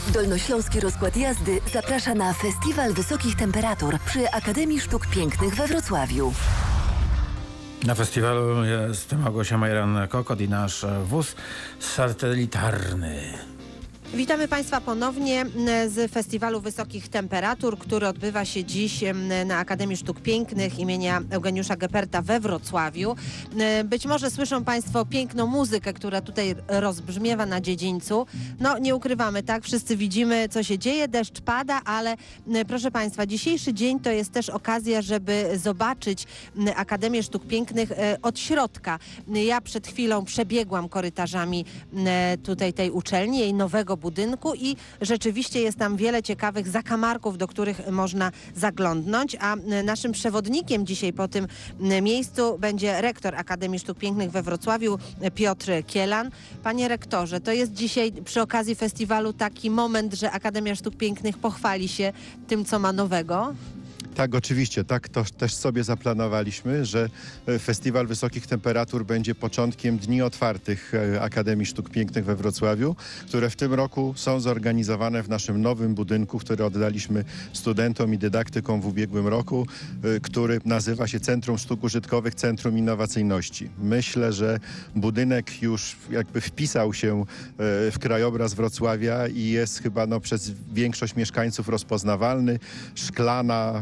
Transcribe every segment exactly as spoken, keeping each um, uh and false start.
Dolnośląski Rozkład Jazdy zaprasza na Festiwal Wysokich Temperatur przy Akademii Sztuk Pięknych we Wrocławiu. Na festiwalu jest Małgosia Majran-Kokot i nasz wóz satelitarny. Witamy Państwa ponownie z Festiwalu Wysokich Temperatur, który odbywa się dziś na Akademii Sztuk Pięknych imienia Eugeniusza Geperta we Wrocławiu. Być może słyszą Państwo piękną muzykę, która tutaj rozbrzmiewa na dziedzińcu. No nie ukrywamy, tak? Wszyscy widzimy, co się dzieje, deszcz pada, ale proszę Państwa, dzisiejszy dzień to jest też okazja, żeby zobaczyć Akademię Sztuk Pięknych od środka. Ja przed chwilą przebiegłam korytarzami tutaj tej uczelni, jej nowego budynku i rzeczywiście jest tam wiele ciekawych zakamarków, do których można zaglądnąć, a naszym przewodnikiem dzisiaj po tym miejscu będzie rektor Akademii Sztuk Pięknych we Wrocławiu, Piotr Kielan. Panie rektorze, to jest dzisiaj przy okazji festiwalu taki moment, że Akademia Sztuk Pięknych pochwali się tym, co ma nowego? Tak, oczywiście. Tak to też sobie zaplanowaliśmy, że Festiwal Wysokich Temperatur będzie początkiem Dni Otwartych Akademii Sztuk Pięknych we Wrocławiu, które w tym roku są zorganizowane w naszym nowym budynku, który oddaliśmy studentom i dydaktykom w ubiegłym roku, który nazywa się Centrum Sztuk Użytkowych, Centrum Innowacyjności. Myślę, że budynek już jakby wpisał się w krajobraz Wrocławia i jest chyba no, przez większość mieszkańców rozpoznawalny. Szklana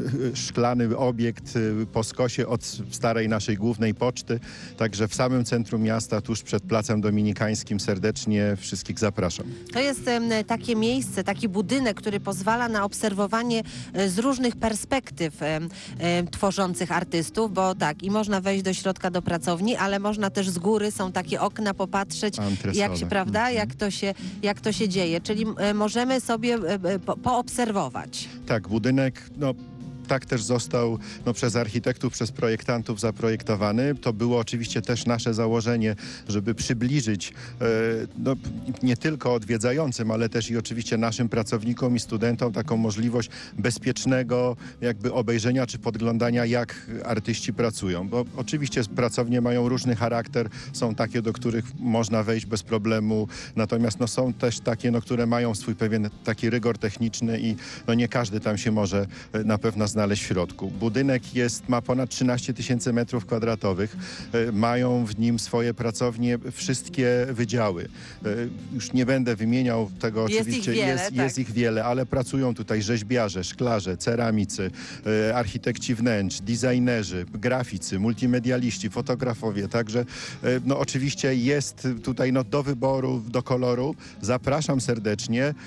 szklany obiekt po skosie od starej naszej głównej poczty. Także w samym centrum miasta, tuż przed Placem Dominikańskim serdecznie wszystkich zapraszam. To jest takie miejsce, taki budynek, który pozwala na obserwowanie z różnych perspektyw tworzących artystów, bo tak, i można wejść do środka do pracowni, ale można też z góry, są takie okna, popatrzeć, jak się, prawda, mm-hmm. jak to się, jak to się dzieje. Czyli możemy sobie po, poobserwować. Tak, budynek, no tak też został no, przez architektów, przez projektantów zaprojektowany. To było oczywiście też nasze założenie, żeby przybliżyć e, no, nie tylko odwiedzającym, ale też i oczywiście naszym pracownikom i studentom taką możliwość bezpiecznego jakby obejrzenia czy podglądania, jak artyści pracują. Bo oczywiście pracownie mają różny charakter, są takie, do których można wejść bez problemu, natomiast no, są też takie, no, które mają swój pewien taki rygor techniczny i no, nie każdy tam się może na pewno znaleźć znaleźć w środku. Budynek jest, ma ponad trzynaście tysięcy metrów kwadratowych. E, mają w nim swoje pracownie wszystkie wydziały. E, już nie będę wymieniał tego, jest oczywiście. Ich wiele, jest, tak. jest ich wiele, ale pracują tutaj rzeźbiarze, szklarze, ceramicy, e, architekci wnętrz, designerzy, graficy, multimedialiści, fotografowie. Także e, no oczywiście jest tutaj no, do wyboru, do koloru. Zapraszam serdecznie. E,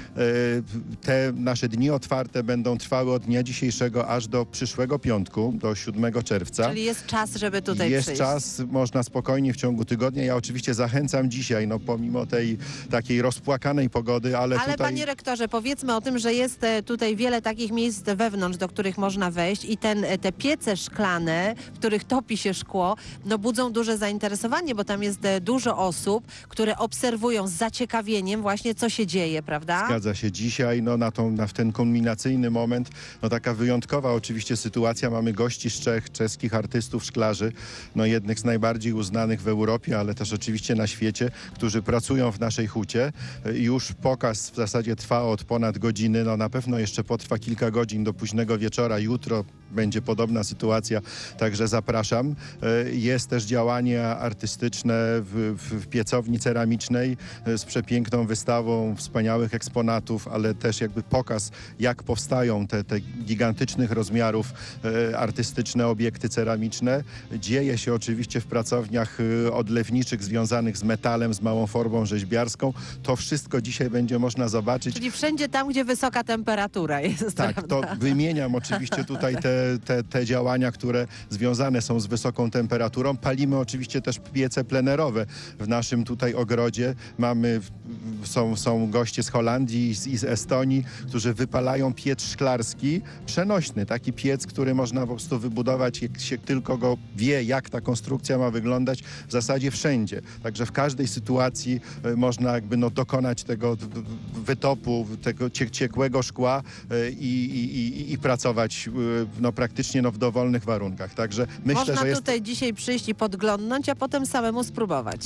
te nasze dni otwarte będą trwały od dnia dzisiejszego aż do przyszłego piątku, do siódmego czerwca. Czyli jest czas, żeby tutaj jest przyjść. Jest czas, można spokojnie w ciągu tygodnia. Ja oczywiście zachęcam dzisiaj, no pomimo tej takiej rozpłakanej pogody, ale, ale tutaj... panie rektorze, powiedzmy o tym, że jest tutaj wiele takich miejsc wewnątrz, do których można wejść i ten, te piece szklane, w których topi się szkło, no budzą duże zainteresowanie, bo tam jest dużo osób, które obserwują z zaciekawieniem właśnie, co się dzieje, prawda? Zgadza się. Dzisiaj, no na, tą, na w ten kulminacyjny moment, no taka wyjątkowa oczywiście sytuacja. Mamy gości z Czech, czeskich artystów, szklarzy, no jednych z najbardziej uznanych w Europie, ale też oczywiście na świecie, którzy pracują w naszej hucie. Już pokaz w zasadzie trwa od ponad godziny, no na pewno jeszcze potrwa kilka godzin do późnego wieczora. Jutro będzie podobna sytuacja, także zapraszam. Jest też działanie artystyczne w, w, w piecowni ceramicznej z przepiękną wystawą wspaniałych eksponatów, ale też jakby pokaz, jak powstają te, te gigantycznych rozmiarów e, artystyczne obiekty ceramiczne. Dzieje się oczywiście w pracowniach e, odlewniczych związanych z metalem, z małą formą rzeźbiarską. To wszystko dzisiaj będzie można zobaczyć. Czyli wszędzie tam, gdzie wysoka temperatura jest. Tak, prawda? to wymieniam oczywiście tutaj te, te, te działania, które związane są z wysoką temperaturą. Palimy oczywiście też piece plenerowe. W naszym tutaj ogrodzie mamy, są, są goście z Holandii i z, i z Estonii, którzy wypalają piec szklarski przenośny. Taki piec, który można po prostu wybudować, jak się tylko go wie, jak ta konstrukcja ma wyglądać, w zasadzie wszędzie. Także w każdej sytuacji y, można jakby no, dokonać tego wytopu, tego cie, ciekłego szkła y, i, i, i pracować y, no, praktycznie no, w dowolnych warunkach. Także myślę, Można że jest... tutaj dzisiaj przyjść i podglądnąć, a potem samemu spróbować.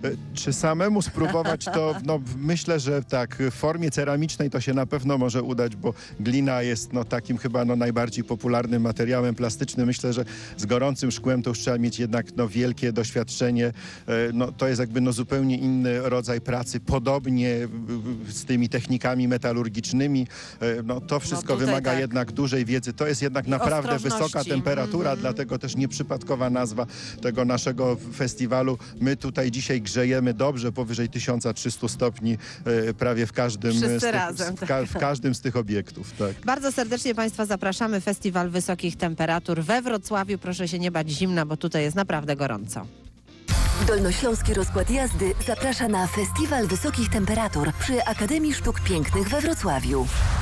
Czy samemu spróbować to, no myślę, że tak, w formie ceramicznej to się na pewno może udać, bo glina jest no takim chyba no najbardziej popularnym materiałem plastycznym. Myślę, że z gorącym szkłem to już trzeba mieć jednak no wielkie doświadczenie. E, No to jest jakby no zupełnie inny rodzaj pracy, podobnie w- z tymi technikami metalurgicznymi. E, No to wszystko tutaj wymaga tak. jednak dużej wiedzy. To jest jednak I naprawdę wysoka ostrożności. temperatura, Mhm. dlatego też nieprzypadkowa nazwa tego naszego festiwalu. My tutaj dzisiaj grzejemy dobrze powyżej tysiąc trzysta stopni e, prawie w każdym, Wszyscy z tych, razem, w, ka- w każdym z tych obiektów. Tak. Bardzo serdecznie Państwa zapraszamy. Festiwal Wysokich Temperatur we Wrocławiu. Proszę się nie bać zimna, bo tutaj jest naprawdę gorąco. Dolnośląski Rozkład Jazdy zaprasza na Festiwal Wysokich Temperatur przy Akademii Sztuk Pięknych we Wrocławiu.